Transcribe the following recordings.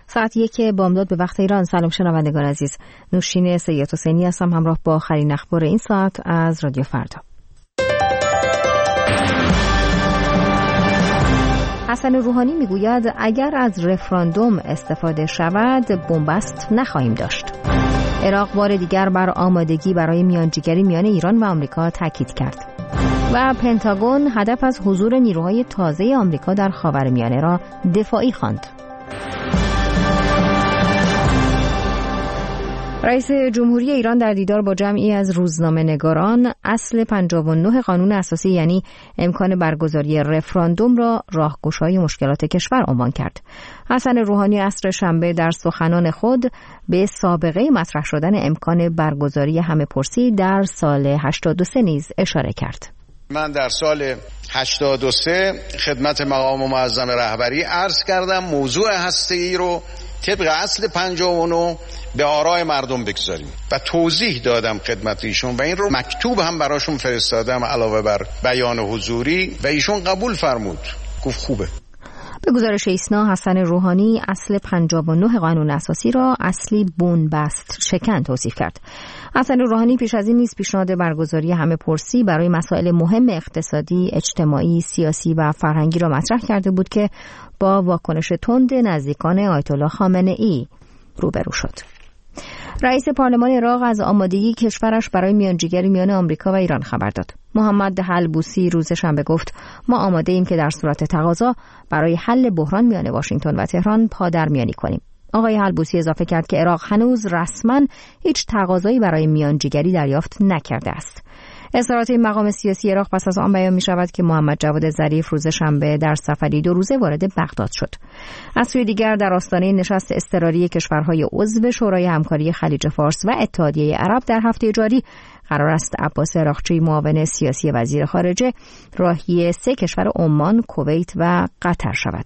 ساعت 1 بامداد به وقت ایران. سلام شنوندگان عزیز، نوشین سید حسینی هستم همراه با آخرین اخبار این ساعت از رادیو فردا. حسن روحانی میگوید اگر از رفراندوم استفاده شود بنبست نخواهیم داشت. عراق بار دیگر بر آمادگی برای میانجیگری میان ایران و آمریکا تاکید کرد. و پنتاگون هدف از حضور نیروهای تازه آمریکا در خاورمیانه را دفاعی خواند. رئیس جمهوری ایران در دیدار با جمعی از روزنامه‌نگاران اصل 59 قانون اساسی یعنی امکان برگزاری رفراندوم را راهگشای مشکلات کشور عنوان کرد. حسن روحانی عصر شنبه در سخنان خود به سابقه مطرح شدن امکان برگزاری همه‌پرسی در سال 83 نیز اشاره کرد. من در سال 83 خدمت مقام معظم رهبری عرض کردم موضوع هسته‌ای رو طبق اصل 59 به آراء مردم بگذاریم و توضیح دادم خدمت ایشون و این رو مکتوب هم براشون فرستادم علاوه بر بیان حضوری و ایشون قبول فرمود، گفت خوبه. به گزارش ایسنا حسن روحانی اصل 59 قانون اساسی را اصلی بنبست شکن توصیف کرد. حسن روحانی پیش از این نیز پیشنهاد برگزاری همه‌پرسی برای مسائل مهم اقتصادی، اجتماعی، سیاسی و فرهنگی را مطرح کرده بود که با واکنش تند نزدیکان آیت الله خامنه ای روبرو شد. رئیس پارلمان عراق از آمادگی کشورش برای میانجیگری میان آمریکا و ایران خبر داد. محمد حلبوسی روز شنبه گفت ما آماده ایم که در صورت تقاضا برای حل بحران میان واشنگتن و تهران پادرمیانی کنیم. آقای حلبوسی اضافه کرد که عراق هنوز رسما هیچ تقاضایی برای میانجیگری دریافت نکرده است. اظهارات این مقام سیاسی عراق پس از آن بیان می شود که محمد جواد ظریف روز شنبه در سفری 2 روزه وارد بغداد شد. از سوی دیگر در آستانه نشست اضطراری کشورهای عضو شورای همکاری خلیج فارس و اتحادیه عرب در هفته جاری قرار است عباس عراقچی معاون سیاسی وزیر خارجه راهی 3 کشور عمان، کویت و قطر شود.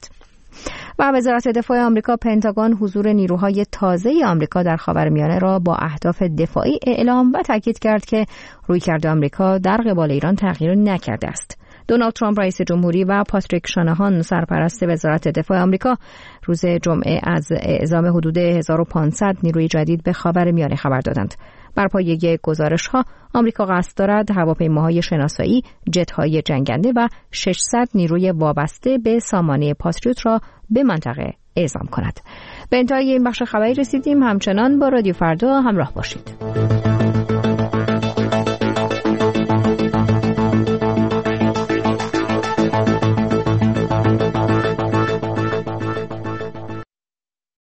و وزارت دفاع آمریکا پنتاگون حضور نیروهای تازه آمریکا در خاورمیانه را با اهداف دفاعی اعلام و تاکید کرد که رویکرد آمریکا در قبال ایران تغییر نکرده است. دونالد ترامپ رئیس جمهوری و پاتریک شانهان سرپرست وزارت دفاع آمریکا روز جمعه از اعزام حدود 1500 نیروی جدید به خاورمیانه خبر دادند. بر پایه گزارش‌ها آمریکا قصد دارد هواپیماهای شناسایی، جت‌های جنگنده و 600 نیروی وابسته به سامانه پاتریوت را به منطقه اعزام کند. به انتهای این بخش خبری رسیدیم. همچنان با رادیو فردا همراه باشید.